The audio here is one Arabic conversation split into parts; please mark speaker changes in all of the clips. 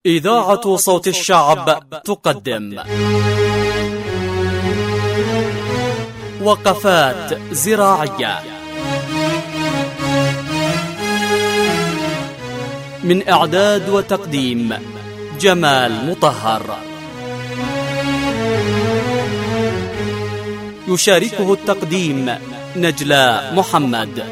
Speaker 1: إذاعة صوت الشعب تقدم وقفات زراعية من إعداد وتقديم جمال مطهر. يشاركه التقديم نجلاء محمد.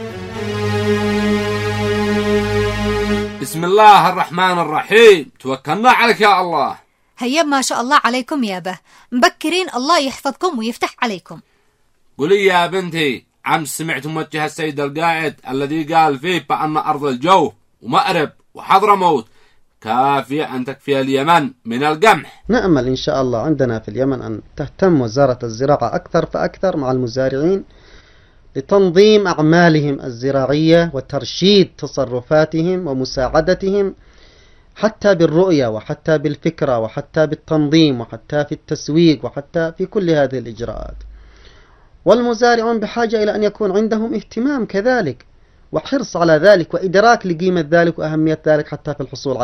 Speaker 2: بسم الله الرحمن الرحيم. توكلنا عليك يا الله.
Speaker 3: هيا ما شاء الله عليكم يابا، مبكرين، الله يحفظكم ويفتح عليكم.
Speaker 2: قولي يا بنتي، عم سمعت موجه السيد القائد الذي قال فيه بأن أرض الجوف ومأرب وحضرموت كافية أن تكفي اليمن من القمح؟
Speaker 4: نأمل إن شاء الله عندنا في اليمن أن تهتم وزارة الزراعة أكثر فأكثر مع المزارعين لتنظيم أعمالهم الزراعية وترشيد تصرفاتهم ومساعدتهم حتى بالرؤية وحتى بالفكرة وحتى بالتنظيم وحتى في التسويق وحتى في كل هذه الإجراءات. والمزارعون بحاجة إلى أن يكون عندهم اهتمام كذلك وحرص على ذلك وإدراك لقيمة ذلك وأهمية ذلك حتى في الحصول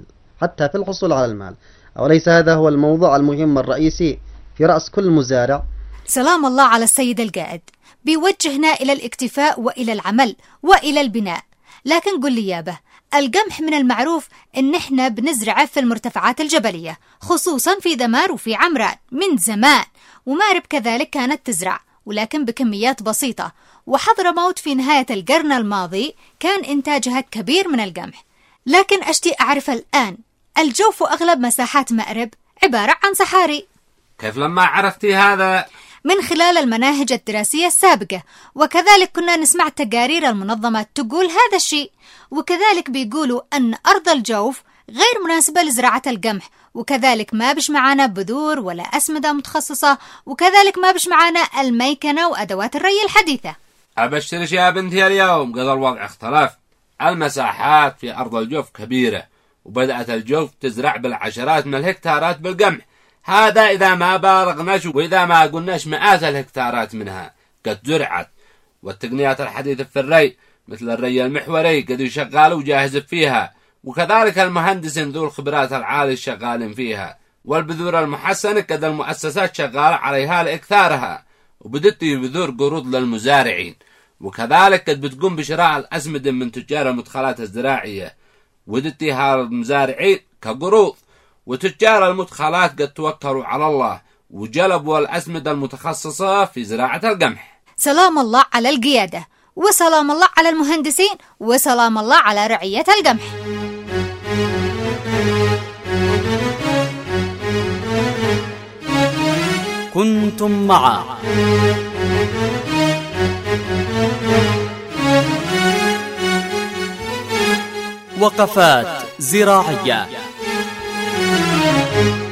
Speaker 4: على المال. أوليس هذا هو الموضوع المهم الرئيسي في رأس كل مزارع؟
Speaker 3: سلام الله على السيد القائد، بيوجهنا إلى الاكتفاء وإلى العمل وإلى البناء. لكن قل لي يابا، القمح من المعروف إن إحنا بنزرعه في المرتفعات الجبلية، خصوصا في دمار وفي عمران من زمان، ومأرب كذلك كانت تزرع ولكن بكميات بسيطة، وحضرموت في نهاية القرن الماضي كان إنتاجها كبير من القمح. لكن أشتي أعرف الآن، الجوف وأغلب مساحات مأرب عبارة عن صحاري.
Speaker 2: كيف لما عرفتي هذا؟
Speaker 3: من خلال المناهج الدراسية السابقة، وكذلك كنا نسمع تقارير المنظمات تقول هذا الشيء، وكذلك بيقولوا أن أرض الجوف غير مناسبة لزراعة القمح، وكذلك ما بش معانا بذور ولا أسمدة متخصصة، وكذلك ما بش معانا الميكنة وأدوات الري الحديثة.
Speaker 2: أبشرش يا بنتي، اليوم قد الوضع اختلف. المساحات في أرض الجوف كبيرة، وبدأت الجوف تزرع بالعشرات من الهكتارات بالقمح. هذا إذا ما بالغناش وإذا ما قلناش مئات الهكتارات منها قد زرعت. والتقنيات الحديثة في الري مثل الري المحوري قد يشغال وجاهز فيها، وكذلك المهندسين ذو الخبرات العالية شغالين فيها. والبذور المحسنة قد المؤسسات شغالة عليها لإكثارها، وبدت بذور قروض للمزارعين، وكذلك قد بتقوم بشراء الأسمدة من تجار المدخلات الزراعية ودتها المزارعين كقروض. وتجار المدخلات قد توكلوا على الله وجلبوا الأسمدة المتخصصة في زراعة القمح.
Speaker 3: سلام الله على القيادة، وسلام الله على المهندسين، وسلام الله على رعية القمح.
Speaker 1: كنتم مع وقفات زراعية.